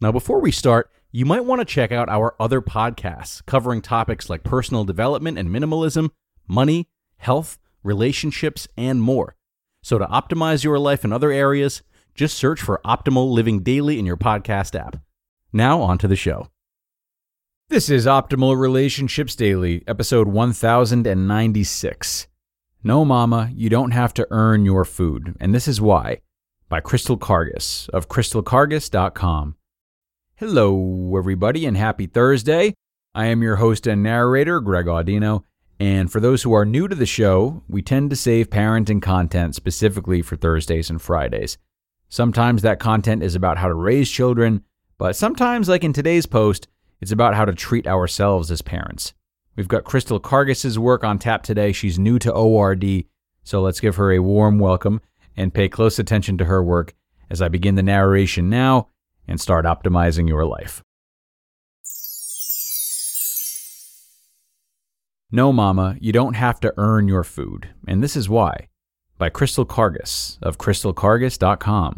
Now, before we start, you might want to check out our other podcasts covering topics like personal development and minimalism, money, health, relationships, and more. So to optimize your life in other areas, just search for Optimal Living Daily in your podcast app. Now, on to the show. This is Optimal Relationships Daily, episode 1096. No, Mama, you don't have to earn your food, and this is why, by Crystal Karges of crystalkarges.com. Hello, everybody, and happy Thursday. I am your host and narrator, Greg Audino, and for those who are new to the show, we tend to save parenting content specifically for Thursdays and Fridays. Sometimes that content is about how to raise children, but sometimes, like in today's post, it's about how to treat ourselves as parents. We've got Crystal Karges' work on tap today. She's new to ORD, so let's give her a warm welcome and pay close attention to her work as I begin the narration now and start optimizing your life. No, Mama, you don't have to earn your food, and this is why, by Crystal Karges of crystalkarges.com.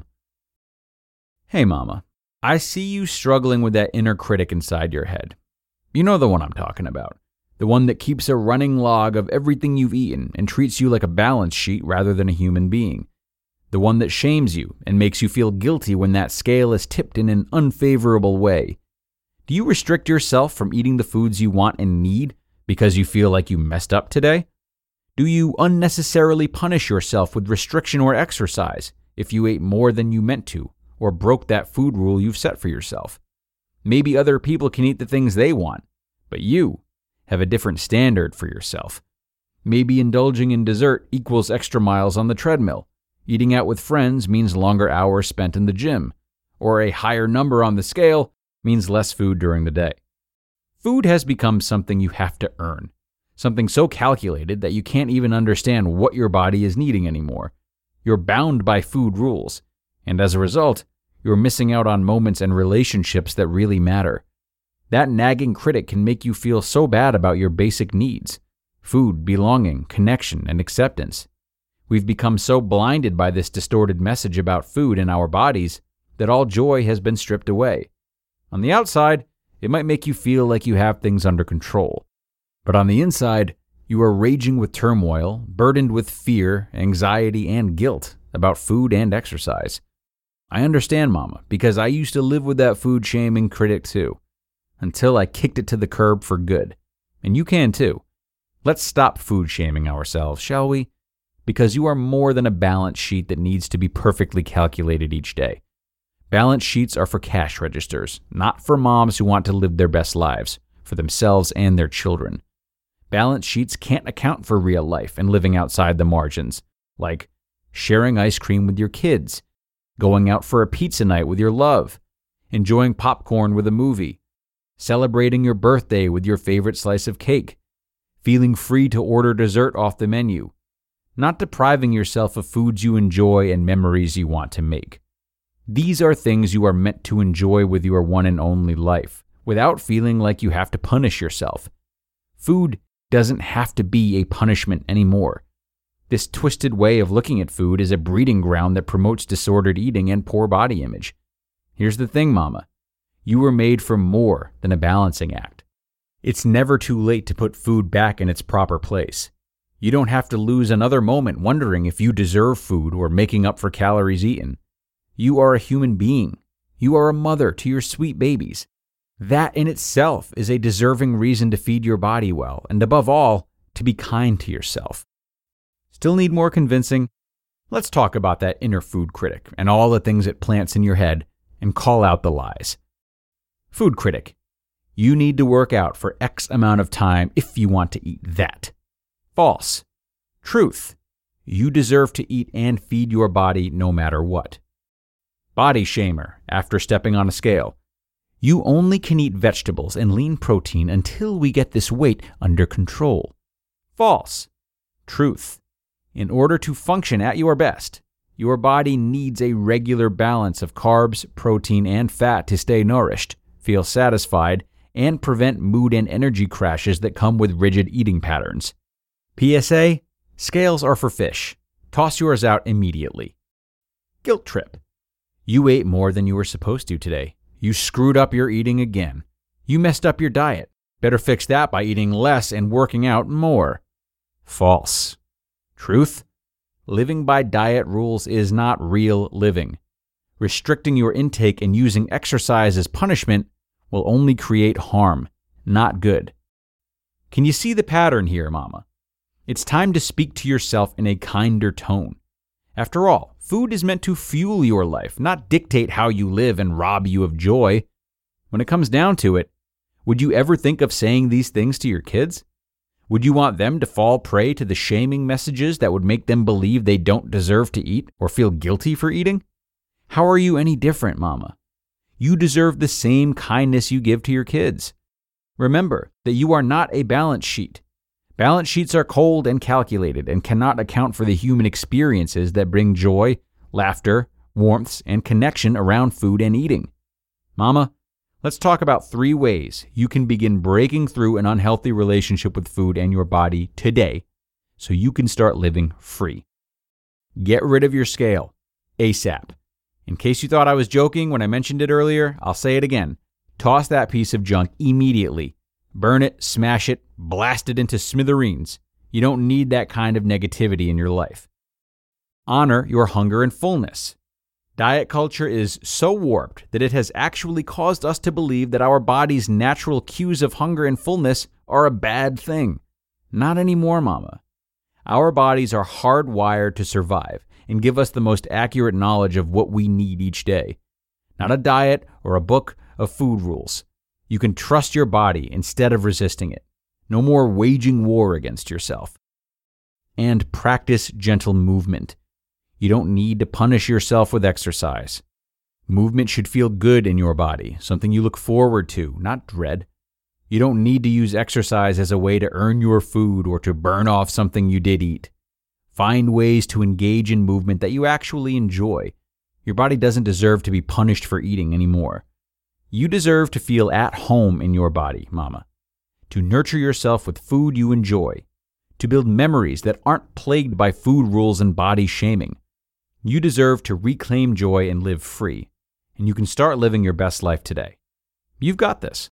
Hey, Mama, I see you struggling with that inner critic inside your head. You know the one I'm talking about, the one that keeps a running log of everything you've eaten and treats you like a balance sheet rather than a human being. The one that shames you and makes you feel guilty when that scale is tipped in an unfavorable way. Do you restrict yourself from eating the foods you want and need because you feel like you messed up today? Do you unnecessarily punish yourself with restriction or exercise if you ate more than you meant to or broke that food rule you've set for yourself? Maybe other people can eat the things they want, but you have a different standard for yourself. Maybe indulging in dessert equals extra miles on the treadmill. Eating out with friends means longer hours spent in the gym, or a higher number on the scale means less food during the day. Food has become something you have to earn, something so calculated that you can't even understand what your body is needing anymore. You're bound by food rules, and as a result, you're missing out on moments and relationships that really matter. That nagging critic can make you feel so bad about your basic needs: food, belonging, connection, and acceptance. We've become so blinded by this distorted message about food and our bodies that all joy has been stripped away. On the outside, it might make you feel like you have things under control. But on the inside, you are raging with turmoil, burdened with fear, anxiety, and guilt about food and exercise. I understand, Mama, because I used to live with that food-shaming critic too, until I kicked it to the curb for good. And you can too. Let's stop food-shaming ourselves, shall we? Because you are more than a balance sheet that needs to be perfectly calculated each day. Balance sheets are for cash registers, not for moms who want to live their best lives, for themselves and their children. Balance sheets can't account for real life and living outside the margins, like sharing ice cream with your kids, going out for a pizza night with your love, enjoying popcorn with a movie, celebrating your birthday with your favorite slice of cake, feeling free to order dessert off the menu, not depriving yourself of foods you enjoy and memories you want to make. These are things you are meant to enjoy with your one and only life, without feeling like you have to punish yourself. Food doesn't have to be a punishment anymore. This twisted way of looking at food is a breeding ground that promotes disordered eating and poor body image. Here's the thing, Mama. You were made for more than a balancing act. It's never too late to put food back in its proper place. You don't have to lose another moment wondering if you deserve food or making up for calories eaten. You are a human being. You are a mother to your sweet babies. That in itself is a deserving reason to feed your body well, and above all, to be kind to yourself. Still need more convincing? Let's talk about that inner food critic and all the things it plants in your head and call out the lies. Food critic. You need to work out for X amount of time if you want to eat that. False. Truth. You deserve to eat and feed your body no matter what. Body shamer after stepping on a scale. You only can eat vegetables and lean protein until we get this weight under control. False. Truth. In order to function at your best, your body needs a regular balance of carbs, protein, and fat to stay nourished, feel satisfied, and prevent mood and energy crashes that come with rigid eating patterns. PSA, scales are for fish. Toss yours out immediately. Guilt trip. You ate more than you were supposed to today. You screwed up your eating again. You messed up your diet. Better fix that by eating less and working out more. False. Truth? Living by diet rules is not real living. Restricting your intake and using exercise as punishment will only create harm, not good. Can you see the pattern here, Mama? It's time to speak to yourself in a kinder tone. After all, food is meant to fuel your life, not dictate how you live and rob you of joy. When it comes down to it, would you ever think of saying these things to your kids? Would you want them to fall prey to the shaming messages that would make them believe they don't deserve to eat or feel guilty for eating? How are you any different, Mama? You deserve the same kindness you give to your kids. Remember that you are not a balance sheet. Balance sheets are cold and calculated and cannot account for the human experiences that bring joy, laughter, warmth, and connection around food and eating. Mama, let's talk about 3 ways you can begin breaking through an unhealthy relationship with food and your body today so you can start living free. Get rid of your scale ASAP. In case you thought I was joking when I mentioned it earlier, I'll say it again. Toss that piece of junk immediately. Burn it, smash it, blast it into smithereens. You don't need that kind of negativity in your life. Honor your hunger and fullness. Diet culture is so warped that it has actually caused us to believe that our body's natural cues of hunger and fullness are a bad thing. Not anymore, Mama. Our bodies are hardwired to survive and give us the most accurate knowledge of what we need each day. Not a diet or a book of food rules. You can trust your body instead of resisting it. No more waging war against yourself. And practice gentle movement. You don't need to punish yourself with exercise. Movement should feel good in your body, something you look forward to, not dread. You don't need to use exercise as a way to earn your food or to burn off something you did eat. Find ways to engage in movement that you actually enjoy. Your body doesn't deserve to be punished for eating anymore. You deserve to feel at home in your body, Mama. To nurture yourself with food you enjoy. To build memories that aren't plagued by food rules and body shaming. You deserve to reclaim joy and live free. And you can start living your best life today. You've got this.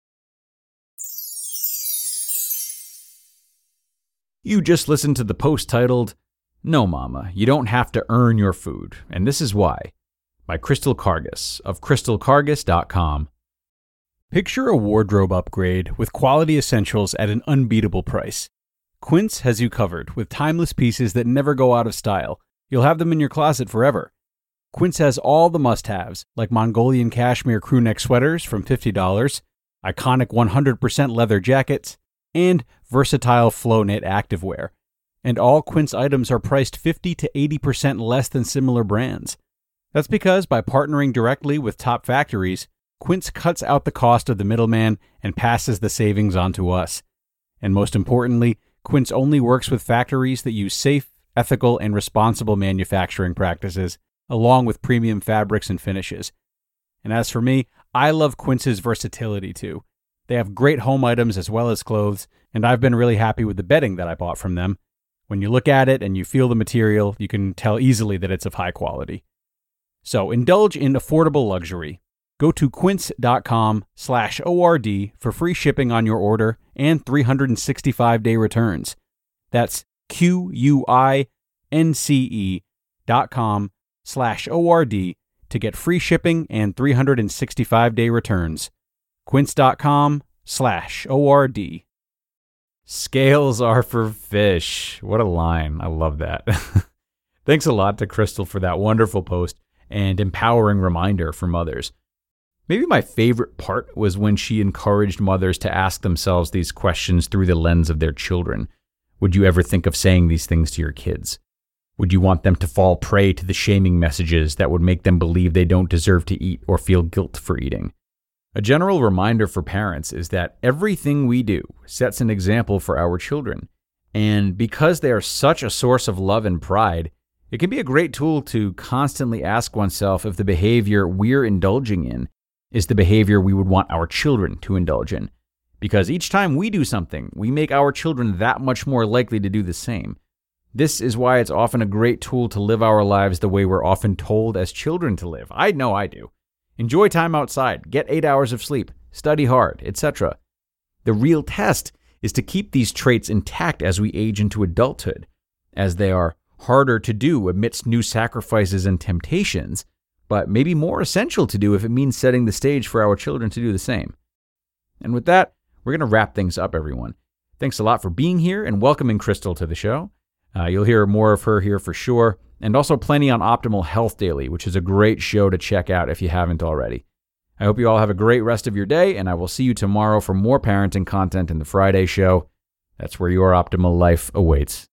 You just listened to the post titled, "No, Mama, you don't have to earn your food, and this is why," by Crystal Karges of crystalkarges.com. Picture a wardrobe upgrade with quality essentials at an unbeatable price. Quince has you covered with timeless pieces that never go out of style. You'll have them in your closet forever. Quince has all the must-haves, like Mongolian cashmere crewneck sweaters from $50, iconic 100% leather jackets, and versatile flow knit activewear. And all Quince items are priced 50 to 80% less than similar brands. That's because by partnering directly with top factories, Quince cuts out the cost of the middleman and passes the savings on to us. And most importantly, Quince only works with factories that use safe, ethical, and responsible manufacturing practices, along with premium fabrics and finishes. And as for me, I love Quince's versatility too. They have great home items as well as clothes, and I've been really happy with the bedding that I bought from them. When you look at it and you feel the material, you can tell easily that it's of high quality. So indulge in affordable luxury. Go to quince.com/ORD for free shipping on your order and 365-day returns. That's QUINCE.com/ORD to get free shipping and 365-day returns. Quince.com/ORD. Scales are for fish. What a line. I love that. Thanks a lot to Crystal for that wonderful post and empowering reminder for mothers. Maybe my favorite part was when she encouraged mothers to ask themselves these questions through the lens of their children. Would you ever think of saying these things to your kids? Would you want them to fall prey to the shaming messages that would make them believe they don't deserve to eat or feel guilt for eating? A general reminder for parents is that everything we do sets an example for our children. And because they are such a source of love and pride, it can be a great tool to constantly ask oneself if the behavior we're indulging in is the behavior we would want our children to indulge in. Because each time we do something, we make our children that much more likely to do the same. This is why it's often a great tool to live our lives the way we're often told as children to live. I know I do. Enjoy time outside, get 8 hours of sleep, study hard, etc. The real test is to keep these traits intact as we age into adulthood, as they are harder to do amidst new sacrifices and temptations, but maybe more essential to do if it means setting the stage for our children to do the same. And with that, we're going to wrap things up, everyone. Thanks a lot for being here and welcoming Crystal to the show. You'll hear more of her here for sure, and also plenty on Optimal Health Daily, which is a great show to check out if you haven't already. I hope you all have a great rest of your day, and I will see you tomorrow for more parenting content in the Friday show. That's where your optimal life awaits.